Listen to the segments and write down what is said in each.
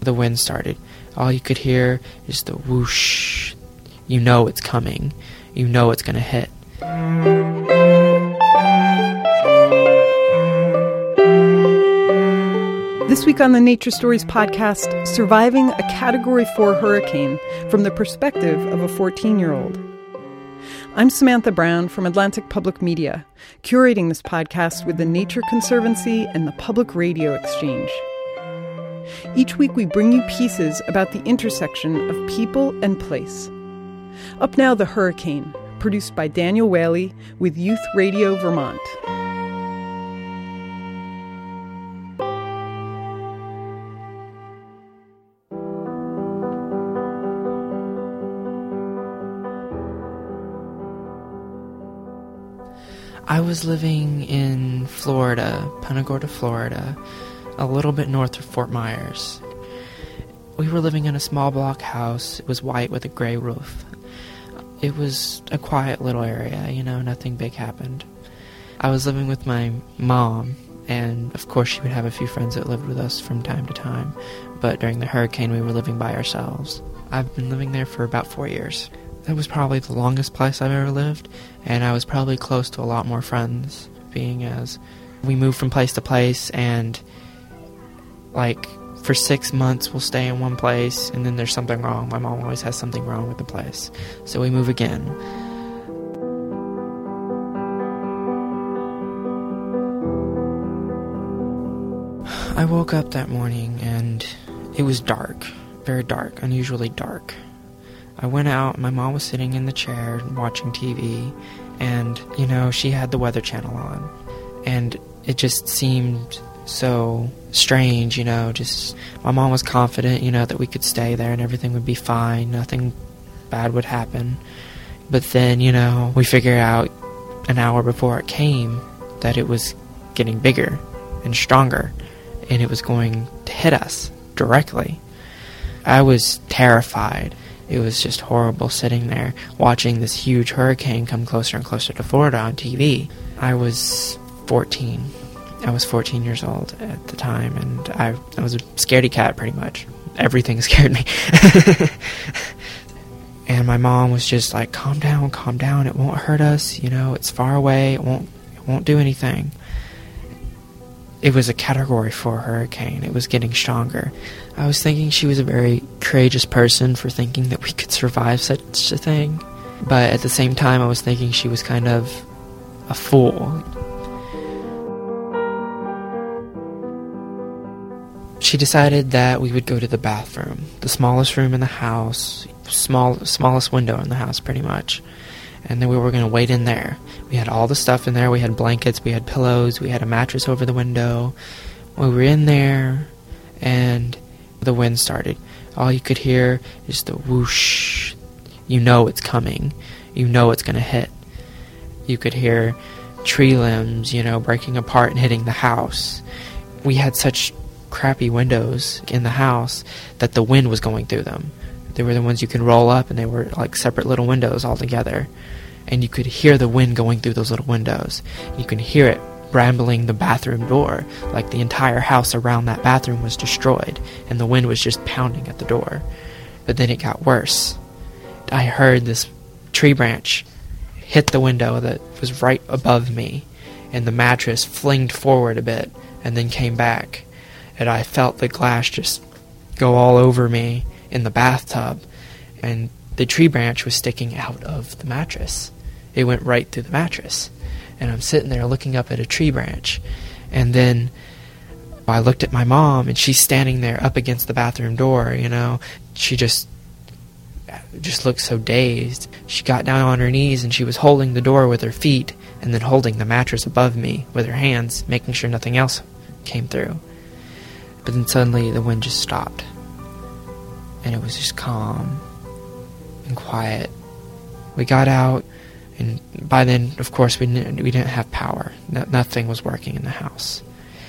the wind started. All you could hear is the whoosh. You know it's coming. You know it's going to hit. This week on the Nature Stories podcast, surviving a Category 4 hurricane from the perspective of a 14-year-old. I'm Samantha Brown from Atlantic Public Media, curating this podcast with the Nature Conservancy and the Public Radio Exchange. Each week we bring you pieces about the intersection of people and place. Up now, The Hurricane, produced by Daniel Whaley with Youth Radio Vermont. I was living in Florida, Punta Gorda, Florida, a little bit north of Fort Myers. We were living in a small block house. It was white with a gray roof. It was a quiet little area, nothing big happened. I was living with my mom, and of course she would have a few friends that lived with us from time to time, but during the hurricane we were living by ourselves. I've been living there for about 4 years. That was probably the longest place I've ever lived, and I was probably close to a lot more friends, being as we moved from place to place, and for 6 months we'll stay in one place, and then there's something wrong. My mom always has something wrong with the place, so we move again. I woke up that morning, and it was dark, very dark, unusually dark. I went out, my mom was sitting in the chair watching TV, and, she had the Weather Channel on. And it just seemed so strange, my mom was confident, that we could stay there and everything would be fine, nothing bad would happen. But then, we figured out an hour before it came that it was getting bigger and stronger, and it was going to hit us directly. I was terrified. It was just horrible sitting there watching this huge hurricane come closer and closer to Florida on TV. I was 14. I was 14 years old at the time, and I was a scaredy cat pretty much. Everything scared me. And my mom was just like, calm down, it won't hurt us, it's far away, it won't do anything. It was a Category 4 hurricane. It was getting stronger. I was thinking she was a very courageous person for thinking that we could survive such a thing. But at the same time, I was thinking she was kind of a fool. She decided that we would go to the bathroom, the smallest room in the house, smallest window in the house pretty much. And then we were going to wait in there. We had all the stuff in there. We had blankets, we had pillows, we had a mattress over the window. We were in there, and the wind started. All you could hear is the whoosh. You know it's coming. You know it's going to hit. You could hear tree limbs, breaking apart and hitting the house. We had such crappy windows in the house that the wind was going through them. They were the ones you can roll up, and they were like separate little windows all together. And you could hear the wind going through those little windows. You can hear it rambling the bathroom door, like the entire house around that bathroom was destroyed, and the wind was just pounding at the door. But then it got worse. I heard this tree branch hit the window that was right above me, and the mattress flinged forward a bit, and then came back. And I felt the glass just go all over me in the bathtub, and the tree branch was sticking out of the mattress. It went right through the mattress, and I'm sitting there looking up at a tree branch, and then I looked at my mom, and she's standing there up against the bathroom door, she just looked so dazed. She got down on her knees, and she was holding the door with her feet, and then holding the mattress above me with her hands, making sure nothing else came through. But then suddenly the wind just stopped, and it was just calm and quiet. We got out, and by then, of course, we didn't have power. Nothing was working in the house.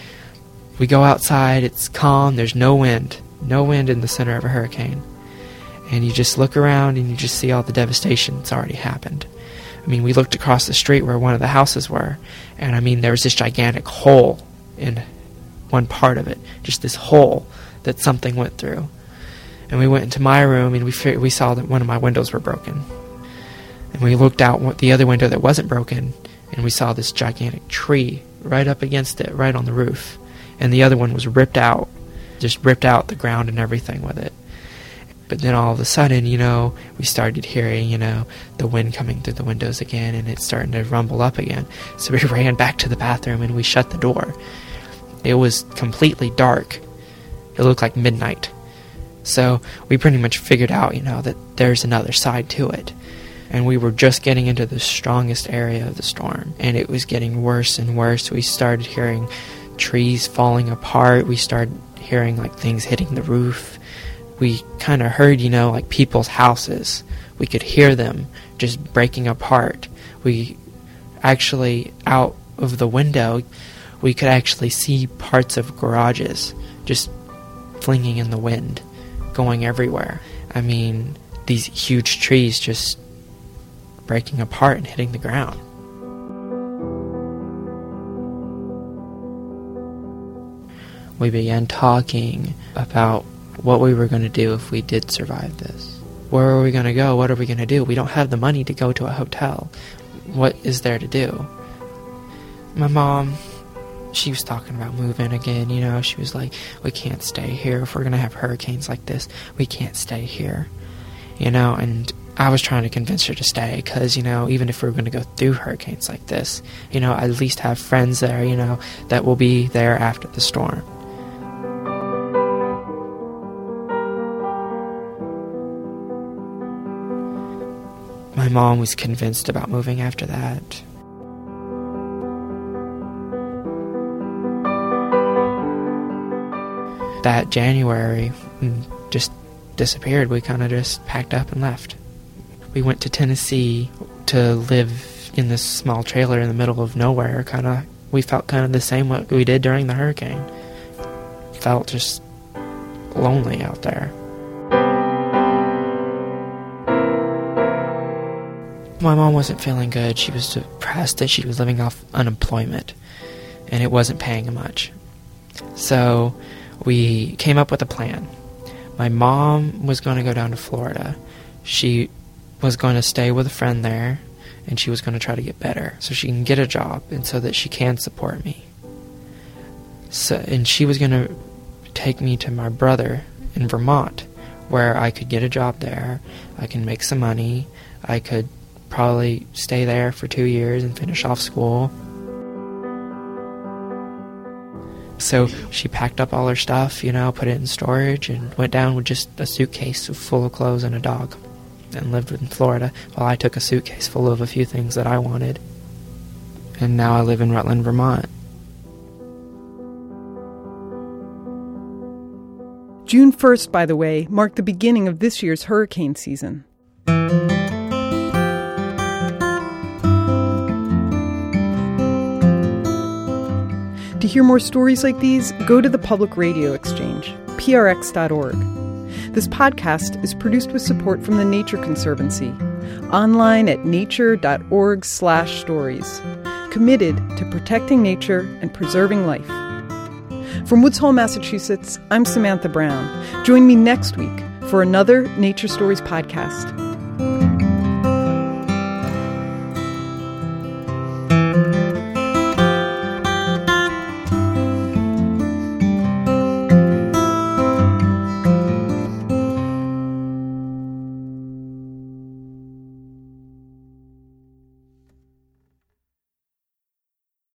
We go outside, it's calm, there's no wind in the center of a hurricane. And you just look around, and you just see all the devastation that's already happened. We looked across the street where one of the houses were, and there was this gigantic hole in one part of it, just this hole that something went through. And we went into my room, and we saw that one of my windows were broken. And we looked out the other window that wasn't broken, and we saw this gigantic tree right up against it, right on the roof. And the other one was ripped out, just ripped out the ground and everything with it. But then all of a sudden, we started hearing, the wind coming through the windows again, and it's starting to rumble up again. So we ran back to the bathroom, and we shut the door. It was completely dark. It looked like midnight. So we pretty much figured out, that there's another side to it. And we were just getting into the strongest area of the storm, and it was getting worse and worse. We started hearing trees falling apart. We started hearing, things hitting the roof. We kind of heard, people's houses. We could hear them just breaking apart. We actually, out of the window, we could actually see parts of garages just flinging in the wind, going everywhere. I mean, these huge trees just breaking apart and hitting the ground. We began talking about what we were going to do if we did survive this. Where are we going to go? What are we going to do? We don't have the money to go to a hotel. What is there to do? My mom, she was talking about moving again, She was like, we can't stay here. If we're going to have hurricanes like this, we can't stay here. And I was trying to convince her to stay because, even if we're going to go through hurricanes like this, at least have friends there, that will be there after the storm. My mom was convinced about moving after that. That January just disappeared. We kind of just packed up and left. We went to Tennessee to live in this small trailer in the middle of nowhere. We felt kind of the same what we did during the hurricane. Felt just lonely out there. My mom wasn't feeling good. She was depressed that she was living off unemployment, and it wasn't paying much. So we came up with a plan. My mom was going to go down to Florida. She was going to stay with a friend there, and she was going to try to get better so she can get a job and so that she can support me. And she was going to take me to my brother in Vermont, where I could get a job there. I can make some money. I could probably stay there for 2 years and finish off school. So she packed up all her stuff, put it in storage, and went down with just a suitcase full of clothes and a dog, and lived in Florida while I took a suitcase full of a few things that I wanted. And now I live in Rutland, Vermont. June 1st, by the way, marked the beginning of this year's hurricane season. To hear more stories like these, go to the Public Radio Exchange, prx.org. This podcast is produced with support from the Nature Conservancy, online at nature.org/stories, committed to protecting nature and preserving life. From Woods Hole, Massachusetts, I'm Samantha Brown. Join me next week for another Nature Stories podcast.